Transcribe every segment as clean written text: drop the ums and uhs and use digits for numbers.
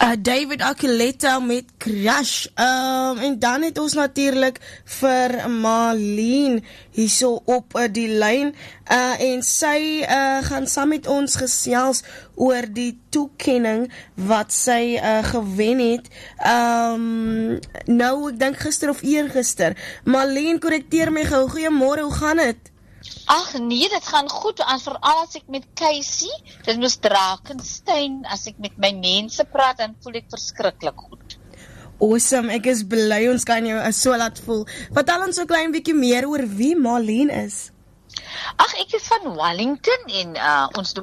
David Archuleta met Crush. En dan het ons natuurlijk vir Marlene hierso op die lyn. En sy gaan saam met ons gesels oor die toekenning wat sy gewen het. Nou, ek dink gister of eergister. Marlene, korrekteer my gou. Goeiemôre, hoe gaan het? Ag nee, dit gaan goed, en veral as ek met Casey, dit moes Drakenstein, as ek met my mense praat, dan voel ek verskriklik goed. Awesome, ek is bly ons kan jou so laat voel. Vertel ons so klein bietjie meer oor wie Marlene is. Ag, ek is van Wellington, en ons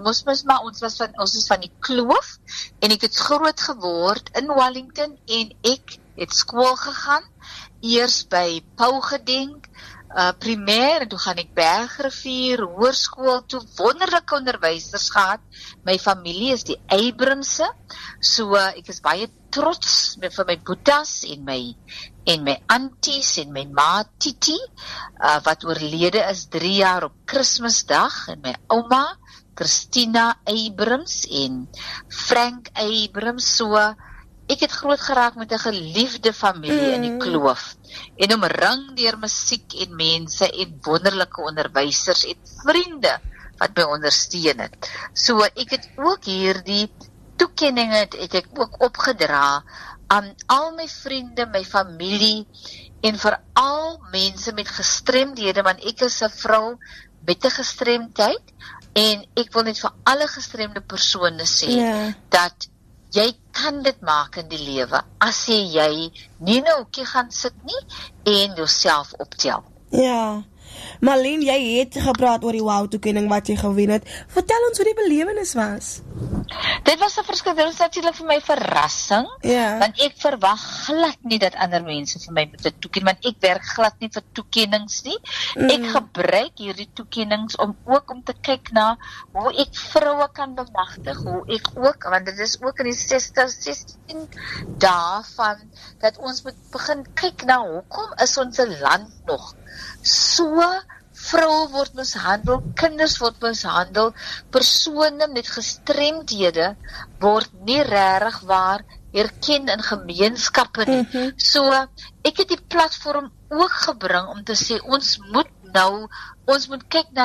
is van die Kloof, en ek het groot geword in Wellington, en ek het skool gegaan, eers by Pau Gedenk, primêr, en toe gaan ek Bergrivier, hoërskool, toe wonderlike onderwysers gehad. My familie is die Abramse, so ek is baie trots vir my boetas en my aunties en my ma Titi, wat oorlede is 3 jaar op Kersmisdag, en my ouma, Christina Abrams en Frank Abrams, so ek het groot geraak met 'n geliefde familie in die Kloof, en omring deur musiek en mense en wonderlike onderwysers en vriende wat my ondersteun het. So ek het ook hierdie toekenning het ek ook opgedra aan al my vriende, my familie en veral mense met gestremdhede, want ek is 'n vrou met 'n gestremdheid, en ek wil net vir alle gestremde persone sê dat jy kan dit maak in die lewe, as jy nie nou ookie gaan sit nie, en jouself optel. Ja, Marlene, jy het gepraat oor die wow-toekenning wat jy gewen het. Vertel ons hoe die belewenis was. Dit was 'n verskil, dit was natuurlik vir my verrassing, want ek verwag glad nie dat ander mense vir my moet toeken, want ek werk glad nie vir toekennings nie. Ek gebruik hierdie toekennings om te kyk na hoe ek vroue kan bemagtig, hoe ek ook, want dit is ook in die 16 dae van, dat ons moet begin kyk na, hoekom is ons land nog so, vroue word mishandel, kinders word mishandel, persone met gestremdhede word nie regtig waar erken in gemeenskappe nie. So, ek het die platform ook gebring om te sê, ons moet kyk na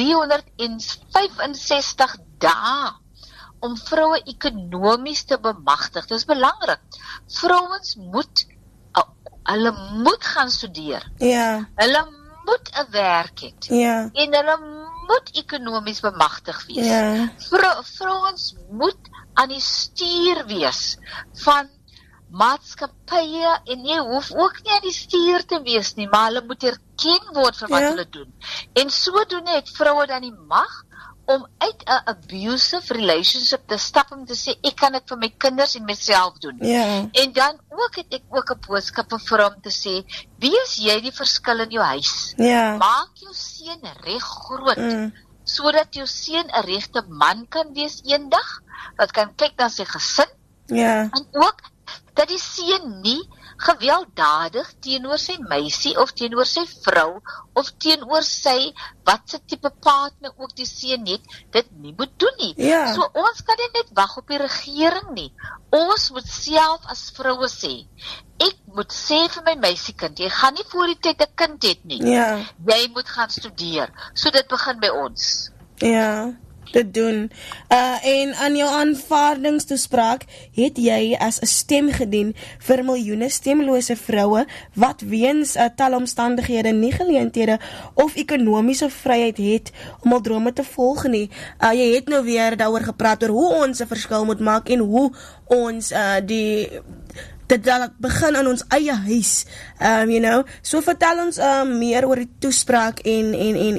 365 dae om vroue ekonomies te bemagtig. Dit is belangrik. Vrouens hulle moet gaan studeer. Hulle moet 'n werk hê. En hulle moet ekonomies bemagtig wees. Vrouens moet aan die stuur wees van maatskappye, en jy hoef ook nie aan die stuur te wees nie, maar hulle moet erken word vir wat hulle doen. En sodoende het vroue dan die mag om uit 'n abusive relationship te stap, om te sê, ek kan dit vir my kinders en myself doen. En dan het ek ook 'n boodskap vir hom te sê, wees jy die verskil in jou huis. Maak jou seun reg groot, sodat jou seun 'n regte man kan wees eendag, wat kan kyk na sy gesin, en ook dat die seun nie gewelddadig teenoor sy meisie of teenoor sy vrou of teenoor sy wat se tipe partner ook die seun het, dit nie moet doen nie. So ons kan nie net wag op die regering nie. Ons moet self as vroue sê, ek moet sê vir my meisiekind, jy gaan nie voor die tyd 'n kind het nie. Jy moet gaan studeer. So dit begin by ons. Te doen. En aan jou aanvaardingstoespraak het jy as 'n stem gedien vir miljoene stemlose vroue wat weens talomstandighede nie geleenthede of ekonomiese vryheid het om hul drome te volg nie. Jy het nou weer daaroor gepraat oor hoe ons 'n verskil moet maak en hoe ons dit begin in ons eie huis, So vertel ons meer oor die toespraak en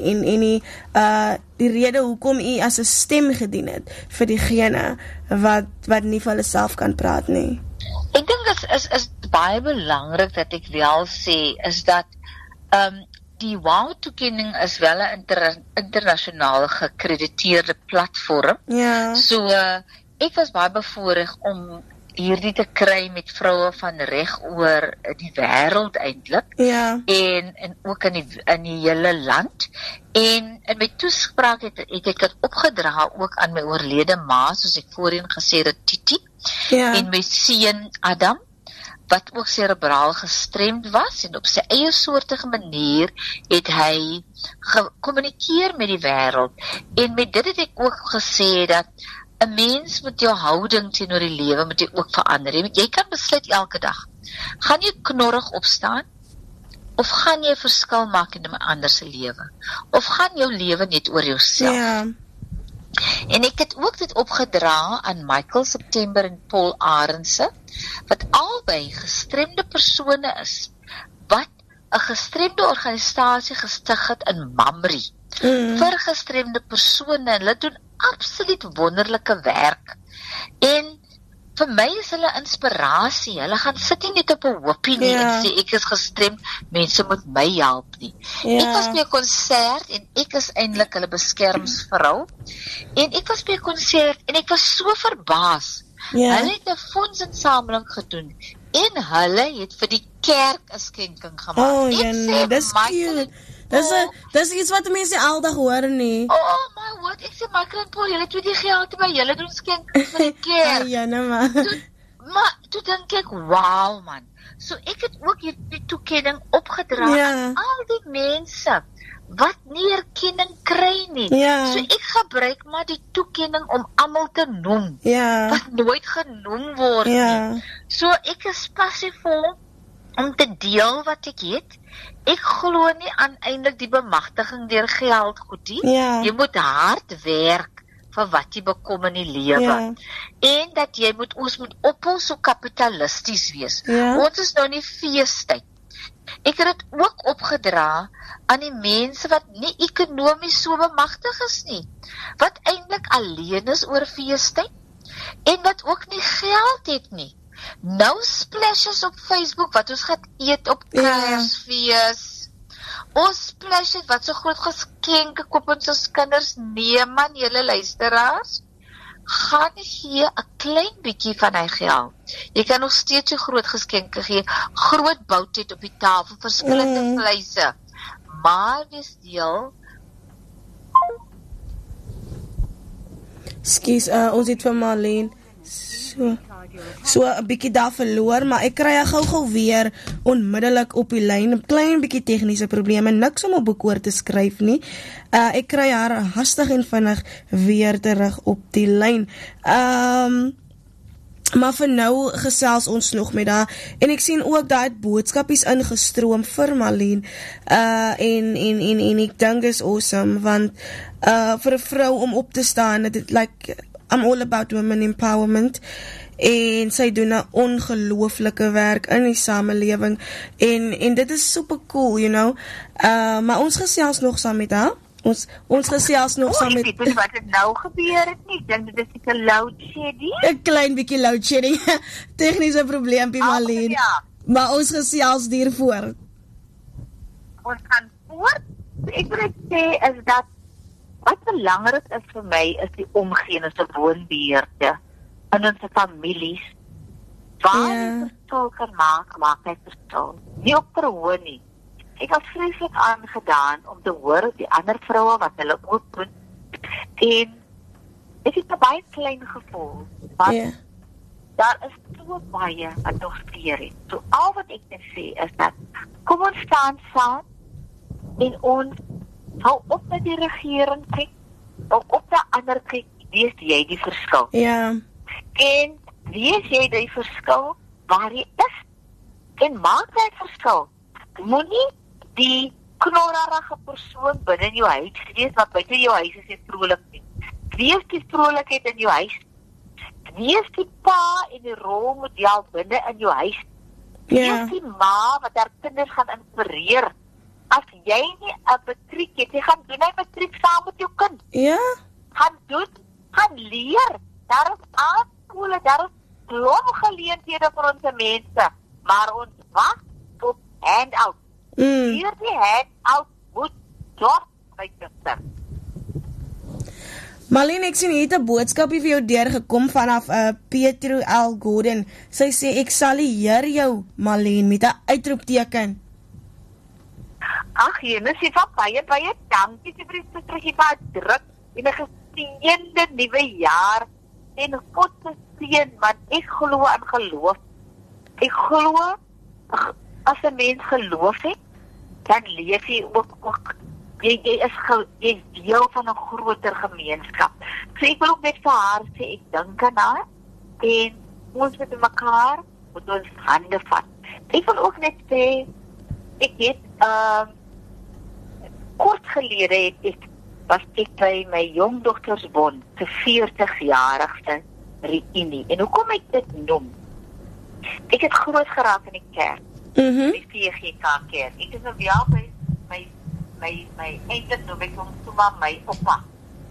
die rede hoekom u as 'n stem gedien het vir diegene wat nie vir hulle self kan praat nie. Ek dink dit is baie belangrik dat ek wel sê, is dat die wow-toekenning is wel 'n internasionaal gekrediteerde platform. So ek was baie bevoorreg om hierdie te kry met vroue van reg oor die wêreld eintlik, en ook in die hele land. En in my toespraak het ek dit opgedra ook aan my oorlede ma, soos ek voorheen gesê het, Titi, En my seun Adam, wat ook cerebraal gestremd was en op sy eie soortige manier het hy gekommunikeer met die wêreld. En met dit het ek ook gesê dat 'n mens met jou houding teenoor die lewe moet jy ook verander. Jy kan besluit elke dag, gaan jy knorrig opstaan of gaan jy 'n verskil maak in 'n ander se lewe? Of gaan jou lewe net oor jouself? Ja. En ek het ook dit opgedra aan Michael September en Paul Arendse, wat albei gestremde persone is, wat 'n gestremde organisasie gestig het in Mamre vir gestremde persone. Hulle doen absoluut wonderlike werk. En vir my is hulle inspirasie. Hulle gaan sit nie net op 'n hoopie nie en sê ek is gestremd, mense moet my help nie. Ek was by 'n konsert en ek is eintlik hulle beskermsvrou. En ek was by 'n konsert en ek was so verbaas. Hulle het 'n fondsinsameling gedoen en hulle het vir die kerk 'n skenking gemaak. Dis cute. Dis iets wat mense aldag hoor nie. Oh my word, ek sê Michael en Paul, julle het die geld by julle doen skenkings vir die kerk. Maar toe dink ek, wow man. So ek het ook hierdie toekenning opgedra aan al die mense wat nie erkenning kry nie. So ek gebruik maar die toekenning om almal te noem wat nooit genoem word nie. So ek is passievol om te deel wat ek het. Ek glo nie aan eintlik die bemagtiging deur geld goed nie. Jy moet hard werk vir wat jy bekom in die lewe. En dat ons moet ophou so kapitalisties wees. Ons is nou nie feestyd. Ek het dit ook opgedra aan die mense wat nie ekonomies so bemagtig is nie, wat eintlik alleen is oor feestyd en wat ook nie geld het nie. Nou splashes op Facebook wat ons gaan eet op Kersfees. Ons splashes wat so groot geskenke koop ons ons kinders. Nee man, julle luisteraars, gaan gee 'n klein bietjie van hy geld. Jy kan nog steeds so groot geskenke gee, groot boutjie op die tafel, verskillende vleise. Maar dis deel. Skus, ons het vir Marlene so 'n bietjie daar verloor, maar ek kry gou weer onmiddellik op die lyn. 'n Klein bietjie tegniese probleme, niks om 'n boek oor te skryf nie. Ek kry haar hastig en vinnig weer terug op die lyn. Maar vir nou gesels ons nog met haar. En ek sien ook dat het boodskapies ingestroom vir Marlene. En ek dink dis awesome, want vir 'n vrou om op te staan, dit like I'm all about women empowerment. En sy doen 'n ongelooflike werk in die samelewing. En dit is super cool, you know. Maar ons gesels nog saam met haar. Ons gesels nog saam met... Ek weet wat het nou gebeur het nie. Ek dink dit is 'n load shedding. 'n klein bietjie load shedding. Tegniese probleempie, Marlene. Maar ons gesels hier voort. Ons gaan voort. Ek wil sê is dat wat belangrik is vir my is die omgee en se woonbeurte in ons families. Waar jy verskil kan maak hy verskil. Nie op verhoor nie. Ek was vreeslik aangedaan om te hoor die ander vroue wat hulle ook doen. En ek het 'n baie klein gevoel. Want daar is so baie wat nog gebeur het. So al wat ek kan sê is dat kom ons staan saam en ons hou op met die regering kyk, hou op na ander kyk, wees jy die verskil. En wees jy die verskil waar jy is. En maak jy verskil. Moenie die knorrige persoon binne in jou huis wees wat buite jou huis is vrolik nie. Wees die vrolikheid in jou huis. Wees die pa en die rolmodel binne in jou huis. Wees die ma wat haar kinders gaan inspireer. As jy nie 'n matriek het, jy gaan doen 'n matriek saam met jou kind. Gaan doen, gaan leer. Daar is aanskole, daar is klomp geleenthede vir ons mense, maar ons wag op handout. Hier die handout moet stop by gister. Marlene, ek sien jy het 'n boodskapie vir jou deurgekom vanaf Petro L. Gordon. Sy sê ek sal hier jou, Marlene, met 'n uitroepteken. Ag, jene, sê van baie dankie vir die teruggepaard druk en 'n geseënde nuwe jaar en God se ondersteun, want ek glo aan geloof. Ek glo, as 'n mens geloof het, dan leef jy ook jy is deel van 'n groter gemeenskap. So ek wil ook net vir haar sê, ek dink aan haar, en ons met mekaar moet ons hande vat. Ek wil ook net sê, ek het, kort gelede was ek by my jongdogtersbond se 40-jarigste reunie. En hoekom ek dit noem? Ek het groot geraak in die kerk. Die VGK kerk. Ek is nou wel by my eintlik noem ek hom toe maar my oupa.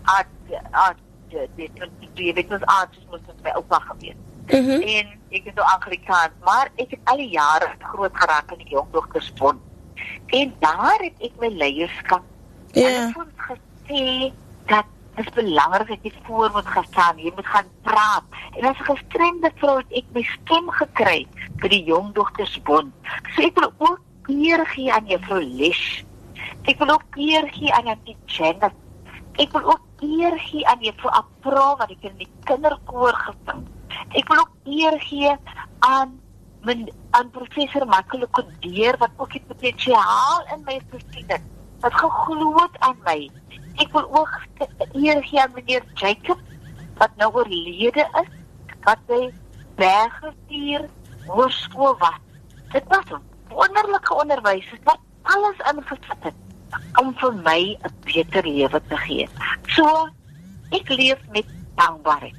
Jy weet ons aards moes ons my oupa gewees. En ek is nou Anglikaans, maar ek het al die jare groot geraak in die jongdogtersbond. En daar het ek my leierskap. En ek het ons gesê dat het is belangrik dat jy voor moet gaan staan, jy moet gaan praat. En as 'n gestremde vrou het ek my stem gekry by die jongdogtersbond. So ek wil ook eer gee aan juffrou Lesh. Ek wil ook eer gee aan die Janet. Ek wil ook eer gee aan juffrou April, wat ek in die kinderkoor gesing. Ek wil ook eer gee aan professor Makelo Kodeer, wat ook die potensiaal in my gesien het, wat geglo het aan my. Ek wil ook eer gee aan meneer Jacob, wat nou oorlede is, wat by Bergrivier Hoërskool was. Dit was wonderlike onderwysers wat alles ingesit het om vir my 'n beter lewe te gee. So, ek leef met dankbaarheid.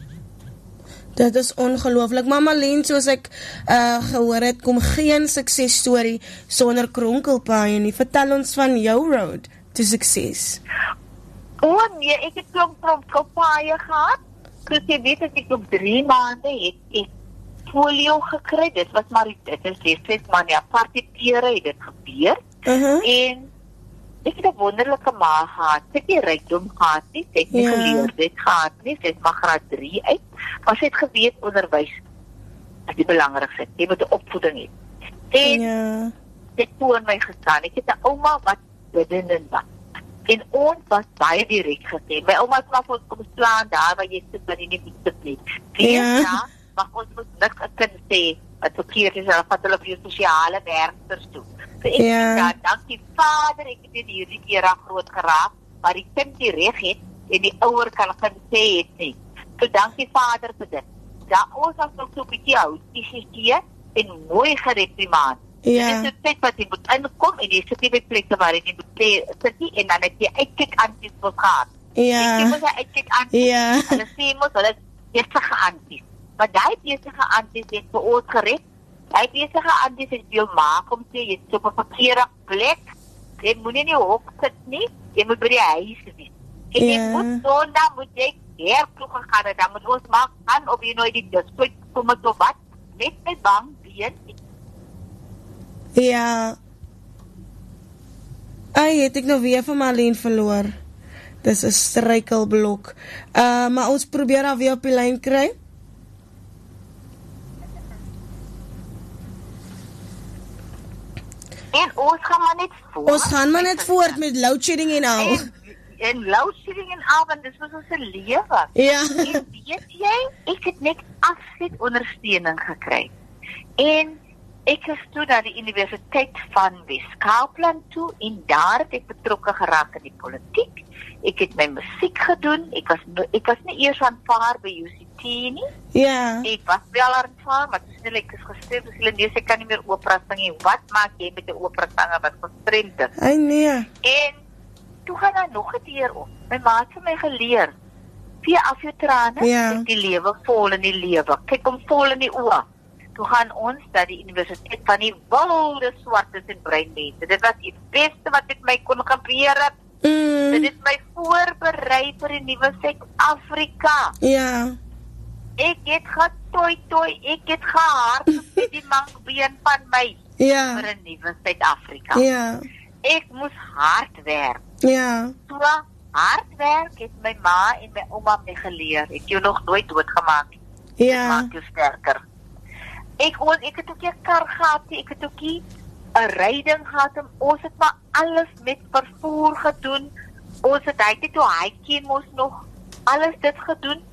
Dit is ongelooflik. Mama Len, soos ek gehoor het, kom geen suksesstorie sonder kronkelpaaie nie. Vertel ons van jou road to sukses. Nee, ek het kronkelpaaie gehad. Dus jy weet dat ek op 3 maande het ek polio gekry. Dit was maar, dit is destijds maar nie apartetere het dit gebeur. En ek het 'n wonderlike ma gehad. Sy het nie rykdom gehad nie, sy het nie geleerdheid gehad nie, sy het maar graad 3 uit. Maar sy het geweet onderwys is die belangrikste. Jy moet 'n opvoeding hê. En sy het voor my gestaan. Ek het 'n ouma wat bidden was. En ons was baie direk gesê. My ouma het maar vir ons kom slaan daar waar jy sit, maar jy nie sit nie. Maar ons moet niks 'n kind sê wat verkeerd is, en vat hulle vir jou sosiale werkers toe. So ek sê daar, dankie Vader, ek het in hierdie era groot geraak, maar die kind die reg het, en die ouer kan geen sê het nie. So dankie Vader vir dit. Daar ons was nog so'n bietjie oud, en mooi gereprimaand. Dit is die tyd wat jy moet inkom, en jy sit nie by plekke waar jy moet sit nie, en dan het jy uitkijk anties moet gehad. Jy moet jy uitkijk anties, hulle sê moet, hulle besige anties. Maar die besige anties het vir ons gered. Die besige anties het veel maak om sê, jy is op 'n verkeerde plek, jy moet nie hok sit nie, jy moet by die huis wees. En jy moet sondag moet jy hertoe gegaan het, dan moet ons maak aan of jy nou die dispuit kom het of wat, net met bang been. Het ek nou weer van Marlene verloor. Dis 'n struikelblok. Maar ons probeer haar weer op die lyn kry. En ons gaan maar net voort. Ons gaan maar net voort met loadshedding en al. En loadshedding en al, want dis was ons lewe. En weet jy, ek het net afsit ondersteuning gekry. En ek is toe na die Universiteit van Wes-Kaapland toe, en daar het ek betrokke geraak in die politiek. Ek het my musiek gedoen, ek was nie eers aanvaar by UCT nie. Ek was wel aanvaar, maar toe snel ek is gestremd, dus hulle ek kan nie meer opera sing nie. Wat maak jy met die opera sanger wat gestremd is? En toe gaan daar nog 'n deur op. My ma het vir my geleer, vee af jou trane, kyk die lewe vol in die lewe, kyk hom vol in die oë. Toe gaan ons na die Universiteit van die wilde swartes en breinmense. Dit was die beste wat met my kon gebeur het. Dit het my voorberei vir die nuwe Suid-Afrika. Ek het getooi, ek het gehard met die mangbeen van my vir 'n nuwe Suid-Afrika. Ek moes hard werk. So hard werk het my ma en my ouma my geleer. Ek jou nog nooit doodgemaak nie. Dit maak jou sterker. Ek het ook 'n kar gehad, ek het ook 'n ryding gehad, en ons het maar alles met vervoer gedoen. Ons het toe hykie moes nog alles dit gedoen.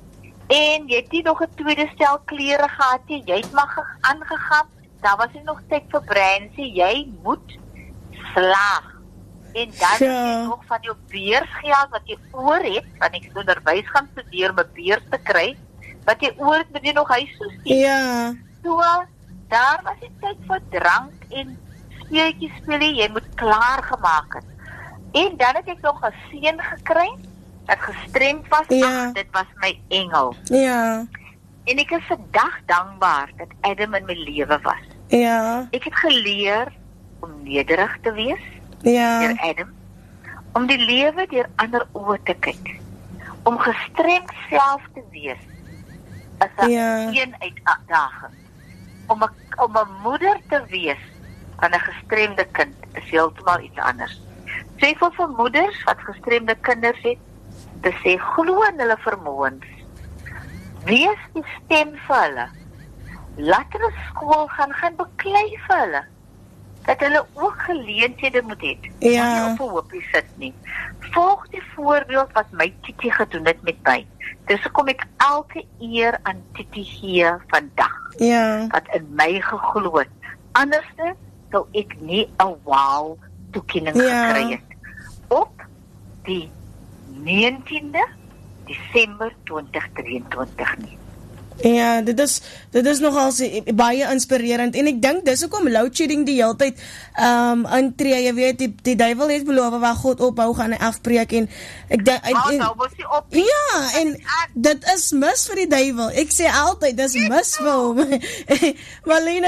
En jy het nie nog 'n tweede stel klere gehad nie, jy het maar aangegaan, daar was nie nog tyd vir bransie, jy moet slaag. En dan het jy nog van jou beursgeld wat jy oor het, want ek onderwys gaan studeer om 'n beurs te kry, wat jy oor het, moet jy nog huis toe stuur. Ja. So, daar was die tyd vir drank en speletjies speel, jy moet klaar gemaak het. En dan het ek nog 'n seun gekry, wat gestremd was, ach, dit was my engel. Ja. En ek is vandag dankbaar dat Adam in my lewe was. Ja. Ek het geleer om nederig te wees, deur Adam, om die lewe deur ander oë te kyk, om gestremd self te wees, as 'n een uitdaging, om 'n moeder te wees van 'n gestremde kind, is heeltemal iets anders. So ek wil vir moeders wat gestremde kinders het, te sê, glo in hulle vermoëns. Wees die stem vir hulle. Laat hulle skool gaan beklei vir hulle. Dat hulle ook geleenthede moet hê. Ja. Nie op 'n hoopie sit nie. Volg die voorbeeld wat my Titi gedoen het met my. Dis hoekom ek elke eer aan Titi gee vandag. Ja. Wat in my geglo het. Anderste sou ek nie 'n wow toekenning gekry het. Op die 19de Desember 2023 nie. Ja, dit is nogal baie inspirerend en ek dink dis hoekom load shedding die hele tyd intree, jy weet die duiwel het beloof waar God ophou gaan hy afbreek en ek dink ja, en dit is mis vir die duiwel. Ek sê altyd dis mis vir hom. Marlene,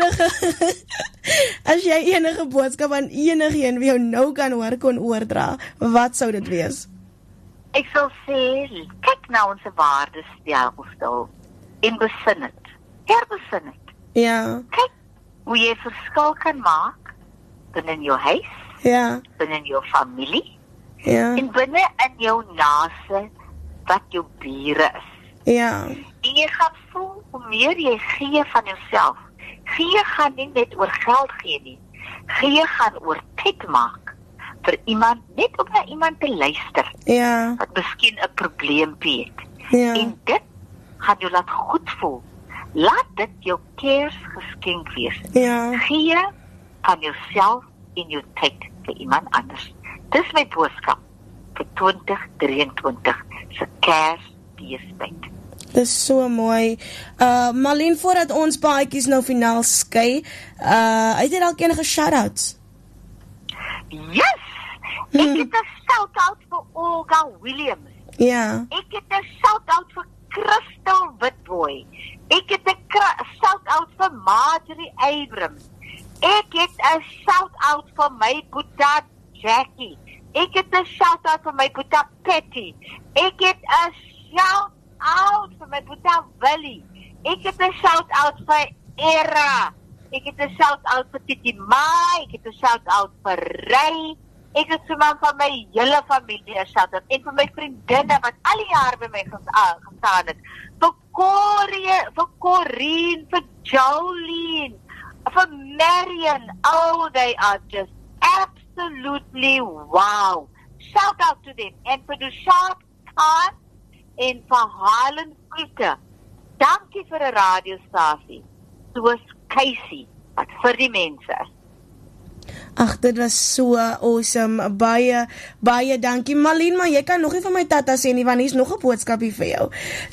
as jy enige boodskap aan enigeen wie jou nou kan hoor kon oordra, wat sou dit wees? Ek sal sê, kyk na ons waardestelsel en besin het. Herbesin het. Ja. Kyk hoe jy verskil kan maak binne jou huis, binne jou familie, en binne in jou naaste wat jou bure is. Ja. En jy gaan voel hoe meer jy gee van jouself. Gee gaan nie net oor geld gee nie. Gee gaan oor tyd maak vir iemand, net om na iemand te luister. Ja. Wat miskien 'n probleempie het. Ja. En dit gaan jou laat goed voel. Laat dit jou Kersgeskenk wees. Ja. Gee aan jouself en jou tyd vir iemand anders. Dis my boodskap vir 2023 se Kersfeestyd. Dis so mooi. Marlene, voordat ons paadjies nou finaal skei, het jy dalk enige shout-outs? Yes! Ek het 'n shout-out vir Olga Williams. Ja. Ek het 'n shout-out vir Crystal Witboy. Ek het 'n shout-out vir Marjorie Abrams. Ek het 'n shout-out vir my boetie Jackie. Ek het 'n shout-out vir my boetie Patty. Ek het 'n shout-out vir my boetie Willie. Ek het 'n shout-out vir Era. Ek het 'n shout-out vir Titi Mai. Ek het 'n shout-out vir Ray. Ek het sommer van my hele familie 'n shout-out en vir my vriendinne wat al die jaar by my gestaan het. Vir Corrine, vir Jolene, vir Marion. Oh, they are just absolutely wow. Shout-out to them. En vir Dushart Khan en vir Helen Kutte. Dankie vir 'n radiostasie soos Casey, wat vir die mense is. Ag, dit was so awesome. Baie dankie. Marlene, maar jy kan nog nie vir my tata sê nie, want hier's nog 'n boodskapie vir jou.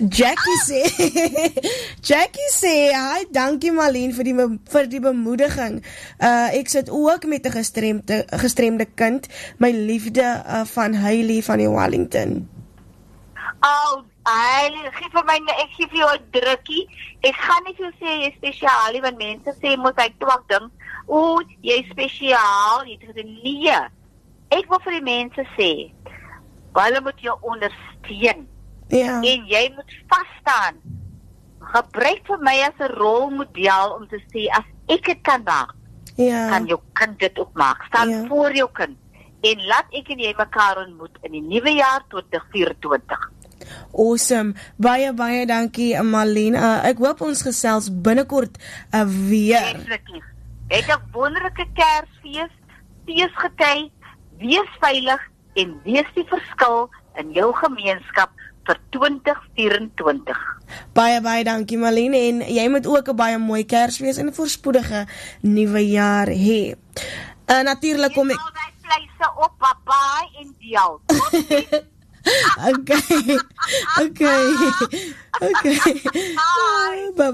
Jackie sê, hi, dankie Marlene vir die bemoediging. Ek sit ook met 'n gestremde kind, my liefde van Hailey van die Wellington. Oh, Hailey, ek gee vir jou 'n drukkie. Ek gaan nie vir jou sê jy is spesiaal, want mense sê moet hy twak ding. O, jy is spesiaal, jy het gesê nee. Ek wil vir die mense sê, hulle moet jou ondersteun. Ja. En jy moet vasstaan. Gebruik vir my as 'n rolmodel om te sê, as ek dit kan maak, kan jou kind dit ook maak. Staan voor jou kind. En laat ek en jy mekaar ontmoet in die nuwe jaar 2024. Awesome. Baie dankie, Marlene. Ek hoop ons gesels binnekort weer. Definitief. Het 'n wonderlike Kersfees, feesgety, wees veilig en wees die verskil in jou gemeenskap vir 2024. Baie dankie Marlene, en jy moet ook 'n baie mooi Kersfees en 'n voorspoedige nuwe jaar hê. Natuurlik kom ek vleise op papai en dial. Okay.